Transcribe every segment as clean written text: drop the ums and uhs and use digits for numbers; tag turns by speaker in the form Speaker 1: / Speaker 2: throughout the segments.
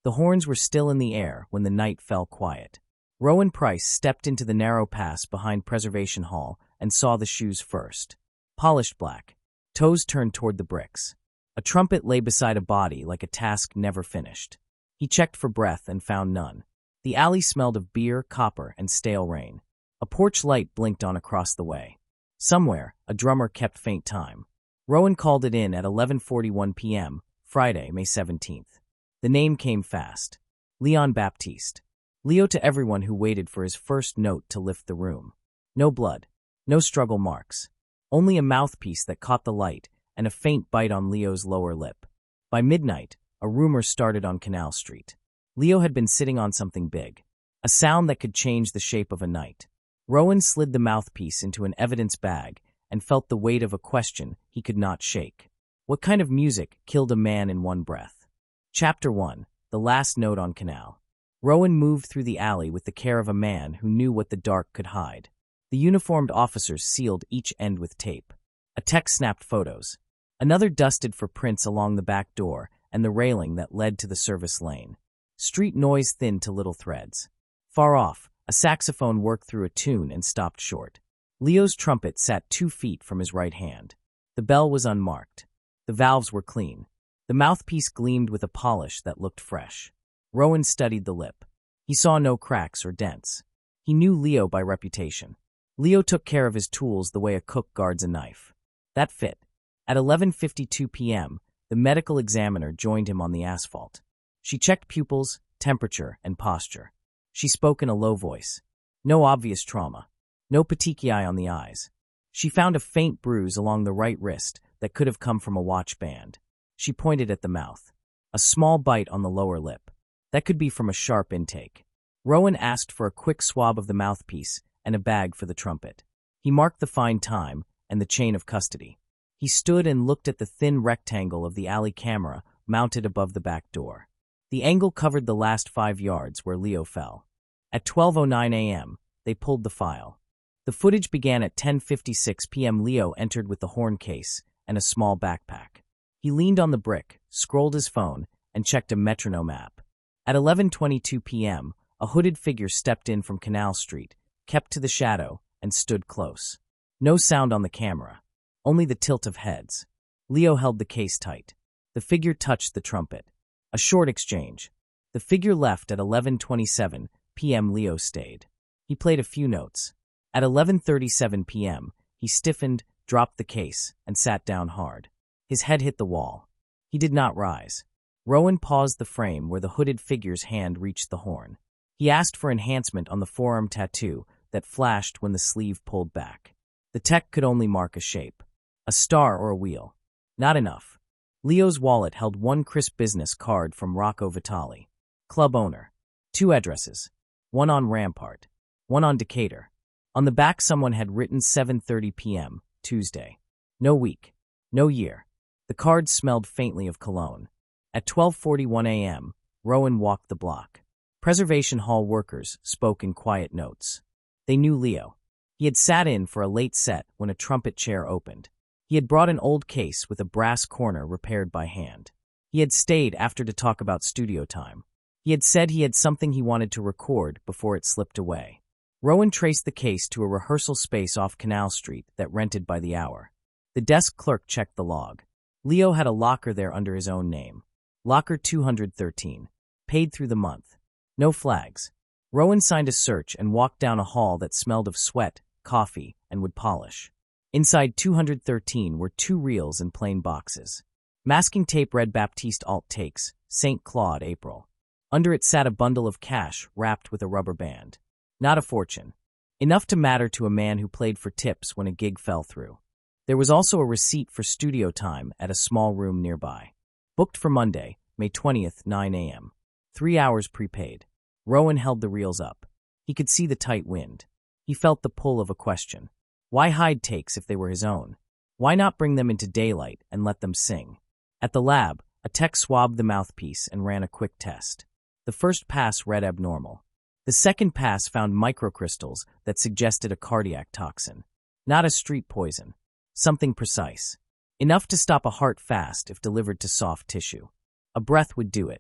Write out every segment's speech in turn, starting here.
Speaker 1: The horns were still in the air when the night fell quiet. Rowan Price stepped into the narrow pass behind Preservation Hall and saw the shoes first. Polished black, toes turned toward the bricks. A trumpet lay beside a body like a task never finished. He checked for breath and found none. The alley smelled of beer, copper, and stale rain. A porch light blinked on across the way. Somewhere, a drummer kept faint time. Rowan called it in at 11:41 p.m., Friday, May 17th. The name came fast. Leon Baptiste. Leo to everyone who waited for his first note to lift the room. No blood. No struggle marks. Only a mouthpiece that caught the light and a faint bite on Leo's lower lip. By midnight, a rumor started on Canal Street. Leo had been sitting on something big. A sound that could change the shape of a night. Rowan slid the mouthpiece into an evidence bag and felt the weight of a question he could not shake. What kind of music killed a man in one breath? Chapter 1. The Last Note on Canal. Rowan moved through the alley with the care of a man who knew what the dark could hide. The uniformed officers sealed each end with tape. A tech snapped photos. Another dusted for prints along the back door and the railing that led to the service lane. Street noise thinned to little threads. Far off, a saxophone worked through a tune and stopped short. Leo's trumpet sat 2 feet from his right hand. The bell was unmarked. The valves were clean. The mouthpiece gleamed with a polish that looked fresh. Rowan studied the lip. He saw no cracks or dents. He knew Leo by reputation. Leo took care of his tools the way a cook guards a knife. That fit. At 11:52 p.m., the medical examiner joined him on the asphalt. She checked pupils, temperature, and posture. She spoke in a low voice. No obvious trauma. No petechiae on the eyes. She found a faint bruise along the right wrist that could have come from a watch band. She pointed at the mouth. A small bite on the lower lip. That could be from a sharp intake. Rowan asked for a quick swab of the mouthpiece and a bag for the trumpet. He marked the fine time and the chain of custody. He stood and looked at the thin rectangle of the alley camera mounted above the back door. The angle covered the last 5 yards where Leo fell. At 12:09 a.m., they pulled the file. The footage began at 10:56 p.m. Leo entered with the horn case and a small backpack. He leaned on the brick, scrolled his phone, and checked a metronome app. At 11:22 p.m., a hooded figure stepped in from Canal Street, kept to the shadow, and stood close. No sound on the camera, only the tilt of heads. Leo held the case tight. The figure touched the trumpet. A short exchange. The figure left at 11:27 p.m. Leo stayed. He played a few notes. At 11:37 p.m., he stiffened, dropped the case, and sat down hard. His head hit the wall. He did not rise. Rowan paused the frame where the hooded figure's hand reached the horn. He asked for enhancement on the forearm tattoo that flashed when the sleeve pulled back. The tech could only mark a shape. A star or a wheel. Not enough. Leo's wallet held one crisp business card from Rocco Vitale. Club owner. 2 addresses. One on Rampart. One on Decatur. On the back someone had written 7:30 p.m., Tuesday. No week. No year. The card smelled faintly of cologne. At 12:41 a.m., Rowan walked the block. Preservation Hall workers spoke in quiet notes. They knew Leo. He had sat in for a late set when a trumpet chair opened. He had brought an old case with a brass corner repaired by hand. He had stayed after to talk about studio time. He had said he had something he wanted to record before it slipped away. Rowan traced the case to a rehearsal space off Canal Street that rented by the hour. The desk clerk checked the log. Leo had a locker there under his own name. Locker 213. Paid through the month. No flags. Rowan signed a search and walked down a hall that smelled of sweat, coffee, and wood polish. Inside 213 were 2 reels in plain boxes. Masking tape read Baptiste Alt Takes, St. Claude, April. Under it sat a bundle of cash wrapped with a rubber band. Not a fortune. Enough to matter to a man who played for tips when a gig fell through. There was also a receipt for studio time at a small room nearby. Booked for Monday, May 20th, 9 a.m. 3 hours prepaid. Rowan held the reels up. He could see the tight wind. He felt the pull of a question. Why hide takes if they were his own? Why not bring them into daylight and let them sing? At the lab, a tech swabbed the mouthpiece and ran a quick test. The first pass read abnormal. The second pass found microcrystals that suggested a cardiac toxin. Not a street poison. Something precise. Enough to stop a heart fast if delivered to soft tissue. A breath would do it.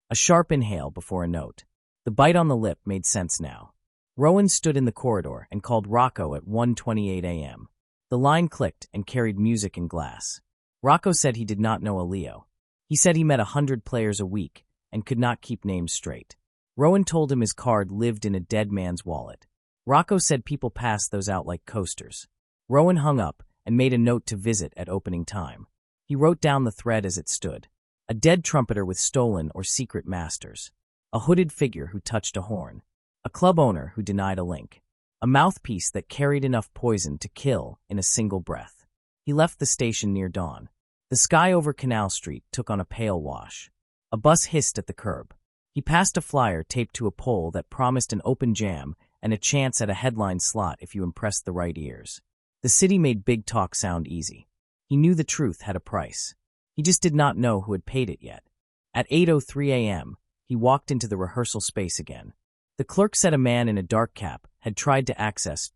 Speaker 1: A sharp inhale before a note. The bite on the lip made sense now. Rowan stood in the corridor and called Rocco at 1:28 a.m. The line clicked and carried music and glass. Rocco said he did not know a Leo. He said he met 100 players a week and could not keep names straight. Rowan told him his card lived in a dead man's wallet. Rocco said people passed those out like coasters. Rowan hung up and made a note to visit at opening time. He wrote down the thread as it stood. A dead trumpeter with stolen or secret masters. A hooded figure who touched a horn. A club owner who denied a link. A mouthpiece that carried enough poison to kill in a single breath. He left the station near dawn. The sky over Canal Street took on a pale wash. A bus hissed at the curb. He passed a flyer taped to a pole that promised an open jam and a chance at a headline slot if you impressed the right ears. The city made big talk sound easy. He knew the truth had a price. He just did not know who had paid it yet. At 8:03 a.m., he walked into the rehearsal space again. The clerk said a man in a dark cap had tried to access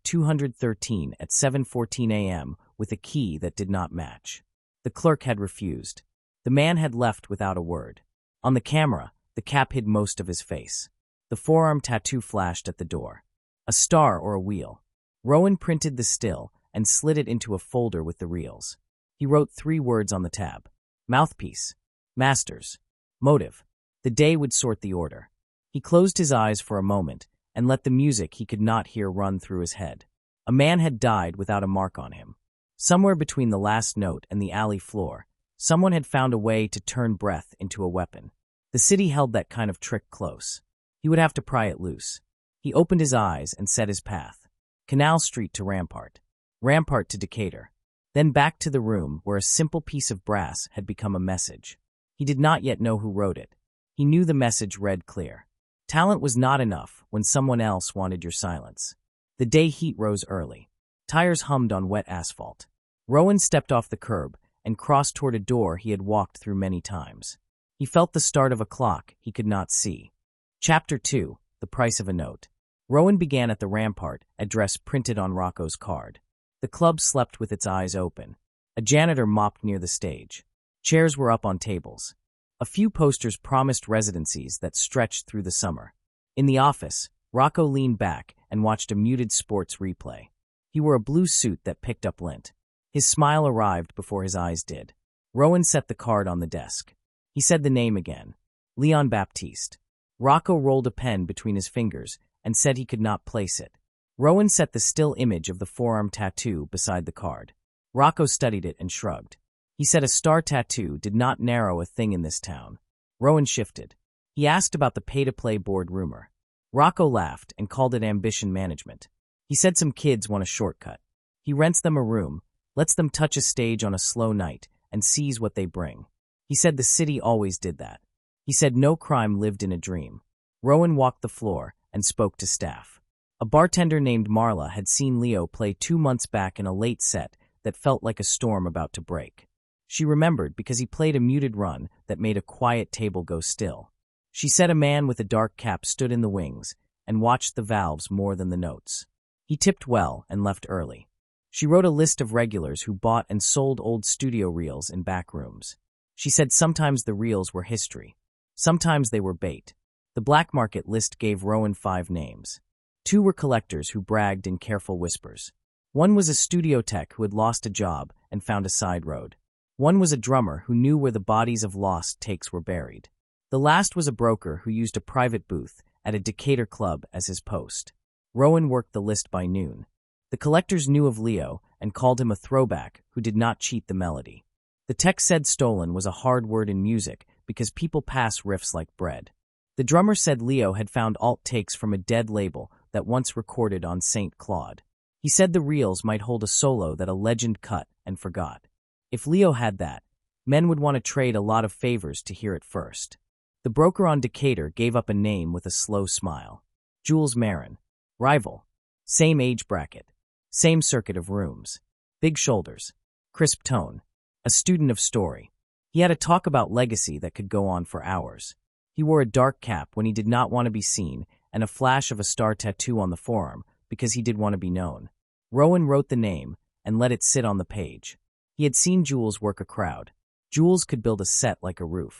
Speaker 1: 213 at 7:14 a.m. with a key that did not match. The clerk had refused. The man had left without a word. On the camera, the cap hid most of his face. The forearm tattoo flashed at the door. A star or a wheel. Rowan printed the still and slid it into a folder with the reels. He wrote 3 words on the tab. Mouthpiece. Masters. Motive. The day would sort the order. He closed his eyes for a moment and let the music he could not hear run through his head. A man had died without a mark on him. Somewhere between the last note and the alley floor, someone had found a way to turn breath into a weapon. The city held that kind of trick close. He would have to pry it loose. He opened his eyes and set his path. Canal Street to Rampart. Rampart to Decatur. Then back to the room where a simple piece of brass had become a message. He did not yet know who wrote it. He knew the message read clear. Talent was not enough when someone else wanted your silence. The day heat rose early. Tires hummed on wet asphalt. Rowan stepped off the curb and crossed toward a door he had walked through many times. He felt the start of a clock he could not see. Chapter 2, The Price of a Note. Rowan began at the Rampart, address printed on Rocco's card. The club slept with its eyes open. A janitor mopped near the stage. Chairs were up on tables. A few posters promised residencies that stretched through the summer. In the office, Rocco leaned back and watched a muted sports replay. He wore a blue suit that picked up lint. His smile arrived before his eyes did. Rowan set the card on the desk. He said the name again. Leon Baptiste. Rocco rolled a pen between his fingers and said he could not place it. Rowan set the still image of the forearm tattoo beside the card. Rocco studied it and shrugged. He said a star tattoo did not narrow a thing in this town. Rowan shifted. He asked about the pay-to-play board rumor. Rocco laughed and called it ambition management. He said some kids want a shortcut. He rents them a room, lets them touch a stage on a slow night, and sees what they bring. He said the city always did that. He said no crime lived in a dream. Rowan walked the floor and spoke to staff. A bartender named Marla had seen Leo play 2 months back in a late set that felt like a storm about to break. She remembered because he played a muted run that made a quiet table go still. She said a man with a dark cap stood in the wings and watched the valves more than the notes. He tipped well and left early. She wrote a list of regulars who bought and sold old studio reels in back rooms. She said sometimes the reels were history. Sometimes they were bait. The black market list gave Rowan 5 names. 2 were collectors who bragged in careful whispers. 1 was a studio tech who had lost a job and found a side road. 1 was a drummer who knew where the bodies of lost takes were buried. The last was a broker who used a private booth at a Decatur club as his post. Rowan worked the list by noon. The collectors knew of Leo and called him a throwback who did not cheat the melody. The tech said stolen was a hard word in music because people pass riffs like bread. The drummer said Leo had found alt takes from a dead label that once recorded on St. Claude. He said the reels might hold a solo that a legend cut and forgot. If Leo had that, men would want to trade a lot of favors to hear it first. The broker on Decatur gave up a name with a slow smile. Jules Marin. Rival. Same age bracket. Same circuit of rooms. Big shoulders. Crisp tone. A student of story. He had a talk about legacy that could go on for hours. He wore a dark cap when he did not want to be seen and a flash of a star tattoo on the forearm because he did want to be known. Rowan wrote the name and let it sit on the page. He had seen Jules work a crowd. Jules could build a set like a roof.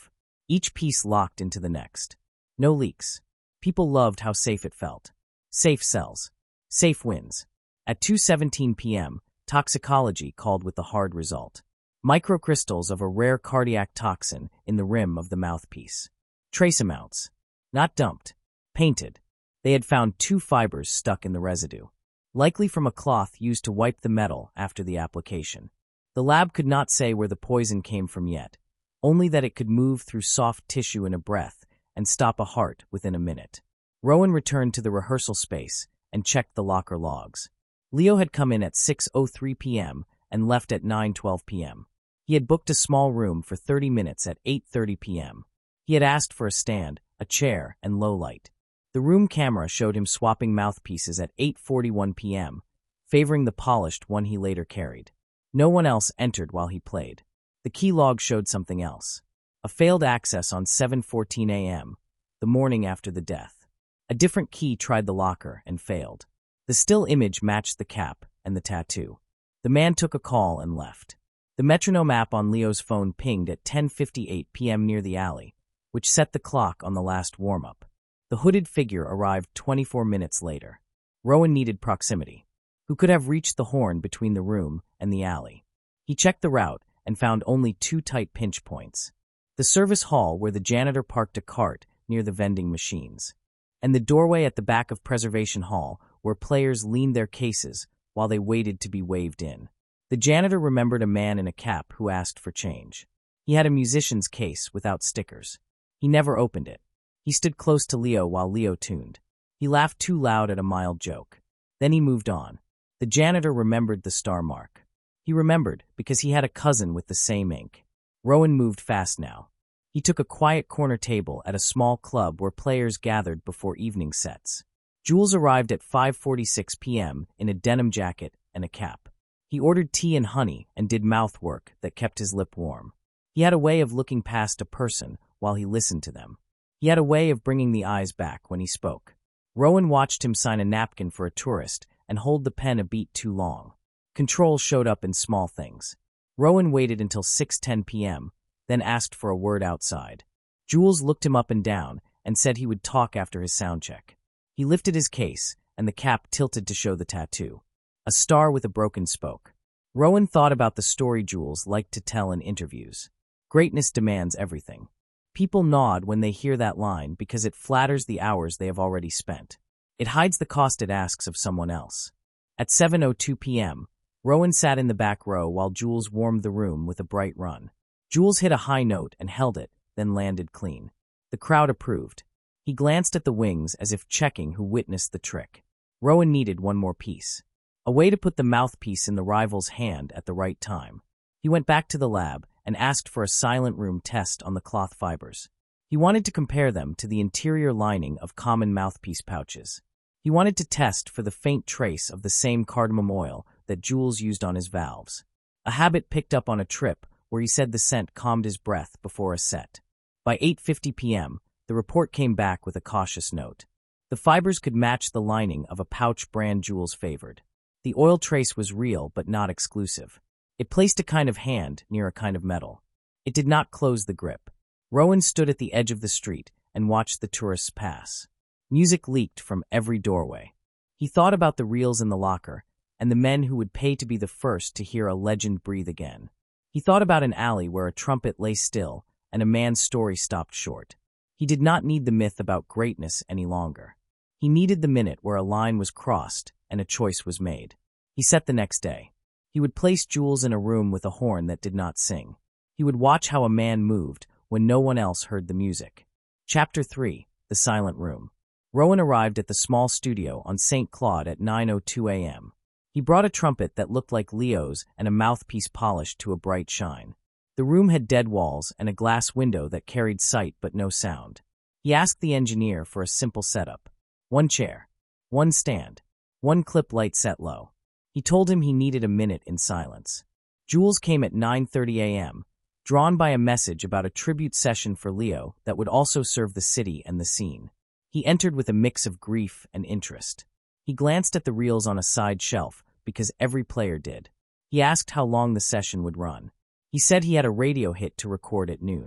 Speaker 1: each piece locked into the next. No leaks. People loved how safe it felt. Safe sells. Safe wins. At 2:17 p.m., toxicology called with the hard result. Microcrystals of a rare cardiac toxin in the rim of the mouthpiece. Trace amounts. Not dumped. Painted. They had found 2 fibers stuck in the residue, likely from a cloth used to wipe the metal after the application. The lab could not say where the poison came from yet, only that it could move through soft tissue in a breath and stop a heart within a minute. Rowan returned to the rehearsal space and checked the locker logs. Leo had come in at 6:03 p.m. and left at 9:12 p.m. He had booked a small room for 30 minutes at 8:30 p.m. He had asked for a stand, a chair, and low light. The room camera showed him swapping mouthpieces at 8:41 p.m., favoring the polished one he later carried. No one else entered while he played. The key log showed something else. A failed access on 7:14 a.m., the morning after the death. A different key tried the locker and failed. The still image matched the cap and the tattoo. The man took a call and left. The metronome app on Leo's phone pinged at 10:58 p.m. near the alley, which set the clock on the last warm-up. The hooded figure arrived 24 minutes later. Rowan needed proximity. Who could have reached the horn between the room and the alley? He checked the route and found only 2 tight pinch points. The service hall where the janitor parked a cart near the vending machines, and the doorway at the back of Preservation Hall where players leaned their cases while they waited to be waved in. The janitor remembered a man in a cap who asked for change. He had a musician's case without stickers. He never opened it. He stood close to Leo while Leo tuned. He laughed too loud at a mild joke. Then he moved on. The janitor remembered the star mark. He remembered because he had a cousin with the same ink. Rowan moved fast now. He took a quiet corner table at a small club where players gathered before evening sets. Jules arrived at 5:46 p.m. in a denim jacket and a cap. He ordered tea and honey and did mouth work that kept his lip warm. He had a way of looking past a person while he listened to them. He had a way of bringing the eyes back when he spoke. Rowan watched him sign a napkin for a tourist and hold the pen a beat too long. Control showed up in small things. Rowan waited until 6:10 p.m., then asked for a word outside. Jules looked him up and down and said he would talk after his sound check. He lifted his case, and the cap tilted to show the tattoo. A star with a broken spoke. Rowan thought about the story Jules liked to tell in interviews. Greatness demands everything. People nod when they hear that line because it flatters the hours they have already spent. It hides the cost it asks of someone else. At 7:02 p.m., Rowan sat in the back row while Jules warmed the room with a bright run. Jules hit a high note and held it, then landed clean. The crowd approved. He glanced at the wings as if checking who witnessed the trick. Rowan needed one more piece. A way to put the mouthpiece in the rival's hand at the right time. He went back to the lab and asked for a silent room test on the cloth fibers. He wanted to compare them to the interior lining of common mouthpiece pouches. He wanted to test for the faint trace of the same cardamom oil that Jules used on his valves. A habit picked up on a trip where he said the scent calmed his breath before a set. By 8:50 p.m., the report came back with a cautious note. The fibers could match the lining of a pouch brand Jules favored. The oil trace was real but not exclusive. It placed a kind of hand near a kind of metal. It did not close the grip. Rowan stood at the edge of the street and watched the tourists pass. Music leaked from every doorway. He thought about the reels in the locker and the men who would pay to be the first to hear a legend breathe again. He thought about an alley where a trumpet lay still and a man's story stopped short. He did not need the myth about greatness any longer. He needed the minute where a line was crossed and a choice was made. He set the next day. He would place Jules in a room with a horn that did not sing. He would watch how a man moved when no one else heard the music. Chapter 3. The Silent Room. Rowan arrived at the small studio on St. Claude at 9:02 a.m. He brought a trumpet that looked like Leo's and a mouthpiece polished to a bright shine. The room had dead walls and a glass window that carried sight but no sound. He asked the engineer for a simple setup. One chair, one stand, one clip light set low. He told him he needed a minute in silence. Jules came at 9:30 a.m., drawn by a message about a tribute session for Leo that would also serve the city and the scene. He entered with a mix of grief and interest. He glanced at the reels on a side shelf because every player did. He asked how long the session would run. He said he had a radio hit to record at noon.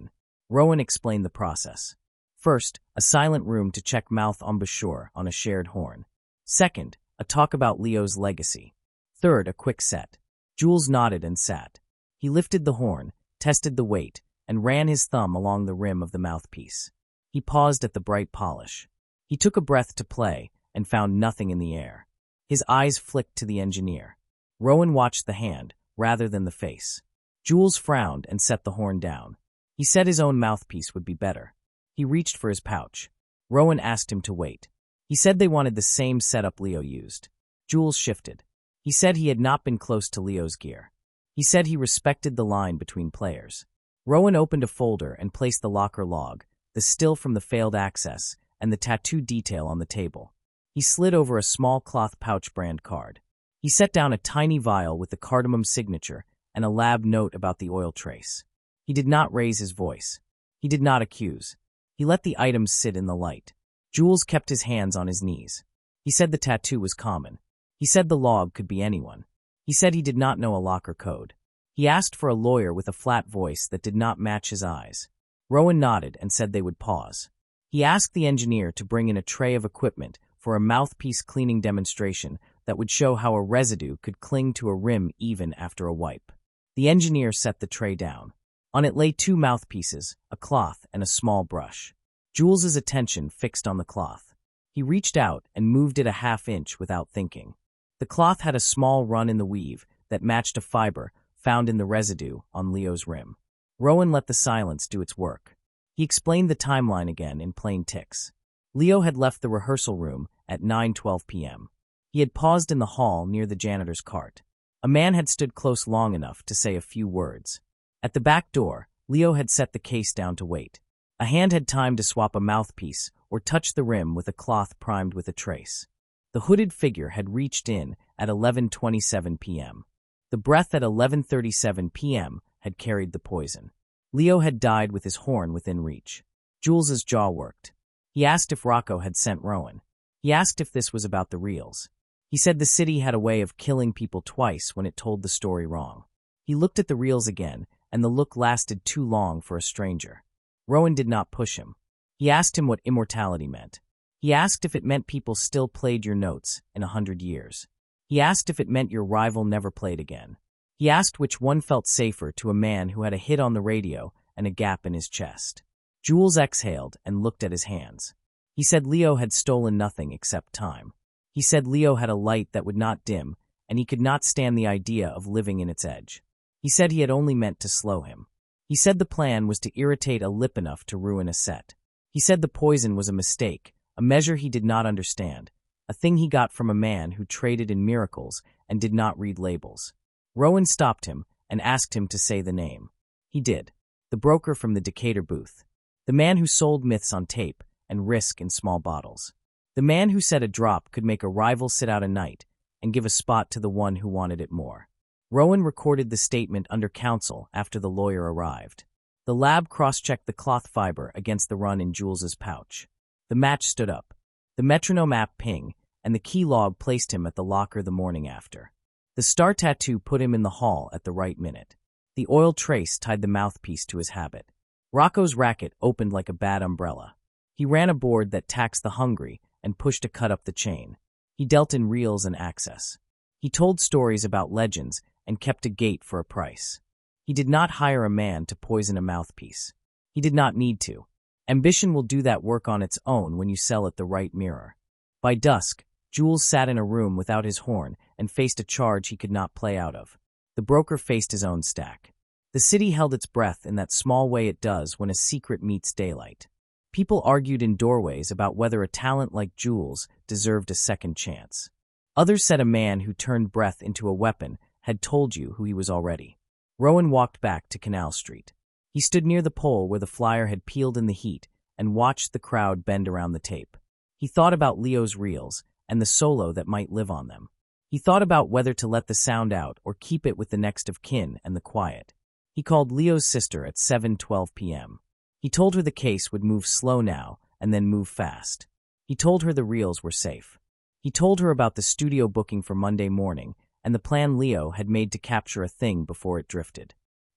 Speaker 1: Rowan explained the process. First, a silent room to check mouth embouchure on a shared horn. Second, a talk about Leo's legacy. Third, a quick set. Jules nodded and sat. He lifted the horn, tested the weight, and ran his thumb along the rim of the mouthpiece. He paused at the bright polish. He took a breath to play and found nothing in the air. His eyes flicked to the engineer. Rowan watched the hand, rather than the face. Jules frowned and set the horn down. He said his own mouthpiece would be better. He reached for his pouch. Rowan asked him to wait. He said they wanted the same setup Leo used. Jules shifted. He said he had not been close to Leo's gear. He said he respected the line between players. Rowan opened a folder and placed the locker log, the still from the failed access, and the tattoo detail on the table. He slid over a small cloth pouch brand card. He set down a tiny vial with the cardamom signature and a lab note about the oil trace. He did not raise his voice. He did not accuse. He let the items sit in the light. Jules kept his hands on his knees. He said the tattoo was common. He said the log could be anyone. He said he did not know a locker code. He asked for a lawyer with a flat voice that did not match his eyes. Rowan nodded and said they would pause. He asked the engineer to bring in a tray of equipment for a mouthpiece cleaning demonstration that would show how a residue could cling to a rim even after a wipe. The engineer set the tray down. On it lay two mouthpieces, a cloth, and a small brush. Jules's attention fixed on the cloth. He reached out and moved it a half-inch without thinking. The cloth had a small run in the weave that matched a fiber found in the residue on Leo's rim. Rowan let the silence do its work. He explained the timeline again in plain ticks. Leo had left the rehearsal room at 9:12 p.m. He had paused in the hall near the janitor's cart. A man had stood close long enough to say a few words. At the back door, Leo had set the case down to wait. A hand had time to swap a mouthpiece or touch the rim with a cloth primed with a trace. The hooded figure had reached in at 11:27 p.m. The breath at 11:37 p.m. had carried the poison. Leo had died with his horn within reach. Jules's jaw worked. He asked if Rocco had sent Rowan. He asked if this was about the reels. He said the city had a way of killing people twice when it told the story wrong. He looked at the reels again, and the look lasted too long for a stranger. Rowan did not push him. He asked him what immortality meant. He asked if it meant people still played your notes in 100 years. He asked if it meant your rival never played again. He asked which one felt safer to a man who had a hit on the radio and a gap in his chest. Jules exhaled and looked at his hands. He said Leo had stolen nothing except time. He said Leo had a light that would not dim, and he could not stand the idea of living in its edge. He said he had only meant to slow him. He said the plan was to irritate a lip enough to ruin a set. He said the poison was a mistake, a measure he did not understand, a thing he got from a man who traded in miracles and did not read labels. Rowan stopped him and asked him to say the name. He did. The broker from the Decatur booth. The man who sold myths on tape and risk in small bottles. The man who said a drop could make a rival sit out a night and give a spot to the one who wanted it more. Rowan recorded the statement under counsel after the lawyer arrived. The lab cross-checked the cloth fiber against the run in Jules's pouch. The match stood up. The metronome app ping, and the key log placed him at the locker the morning after. The star tattoo put him in the hall at the right minute. The oil trace tied the mouthpiece to his habit. Rocco's racket opened like a bad umbrella. He ran a board that taxed the hungry and pushed a cut up the chain. He dealt in reels and access. He told stories about legends and kept a gate for a price. He did not hire a man to poison a mouthpiece. He did not need to. Ambition will do that work on its own when you sell it the right mirror. By dusk, Jules sat in a room without his horn and faced a charge he could not play out of. The broker faced his own stack. The city held its breath in that small way it does when a secret meets daylight. People argued in doorways about whether a talent like Jules deserved a second chance. Others said a man who turned breath into a weapon had told you who he was already. Rowan walked back to Canal Street. He stood near the pole where the flyer had peeled in the heat and watched the crowd bend around the tape. He thought about Leo's reels and the solo that might live on them. He thought about whether to let the sound out or keep it with the next of kin and the quiet. He called Leo's sister at 7:12 p.m. He told her the case would move slow now and then move fast. He told her the reels were safe. He told her about the studio booking for Monday morning and the plan Leo had made to capture a thing before it drifted.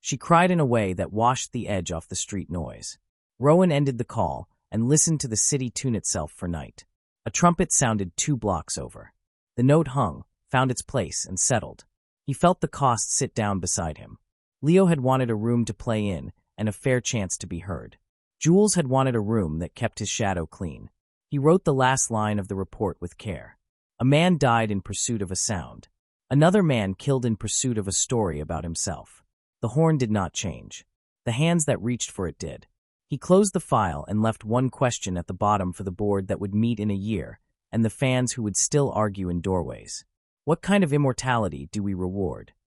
Speaker 1: She cried in a way that washed the edge off the street noise. Rowan ended the call and listened to the city tune itself for night. A trumpet sounded 2 blocks over. The note hung, found its place, and settled. He felt the cost sit down beside him. Leo had wanted a room to play in and a fair chance to be heard. Jules had wanted a room that kept his shadow clean. He wrote the last line of the report with care. A man died in pursuit of a sound. Another man killed in pursuit of a story about himself. The horn did not change. The hands that reached for it did. He closed the file and left one question at the bottom for the board that would meet in a year, and the fans who would still argue in doorways. What kind of immortality do we reward?